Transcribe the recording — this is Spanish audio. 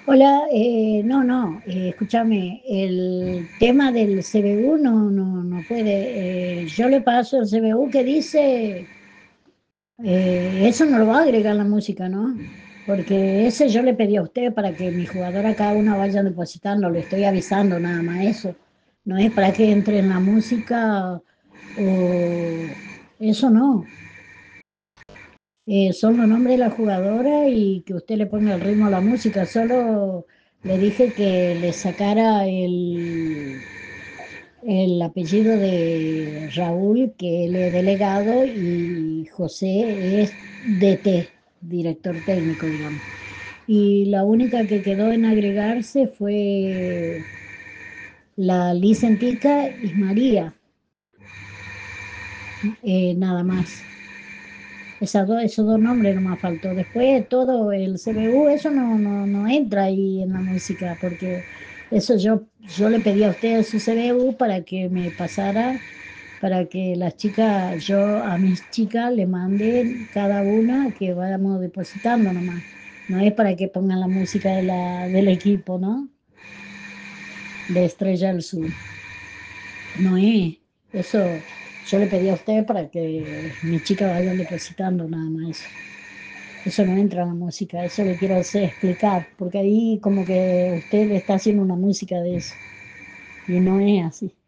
Hola, escúchame, el tema del CBU no puede, yo le paso el CBU que dice, eso no lo va a agregar la música, ¿no? Porque ese yo le pedí a usted para que mi jugadora cada una vaya depositando, le estoy avisando nada más eso, no es para que entre en la música o eso no. Son los nombres de la jugadora y que usted le ponga el ritmo a la música. Solo le dije que le sacara el apellido de Raúl, que él es delegado, y José es DT, director técnico, digamos. Y la única que quedó en agregarse fue la licentica y María, nada más. Esos dos nombres no me faltó. Después todo el CBU, eso no entra ahí en la música, porque eso yo le pedí a usted su CBU para que me pasara, para que las chicas, yo a mis chicas le manden cada una que vayamos depositando nomás. No es para que pongan la música del equipo, ¿no? De Estrella del Sur. No es. Eso yo le pedí a usted para que mis chicas vayan depositando nada más eso. Eso no entra en la música, eso le quiero hacer explicar, porque ahí como que usted le está haciendo una música de eso, y no es así.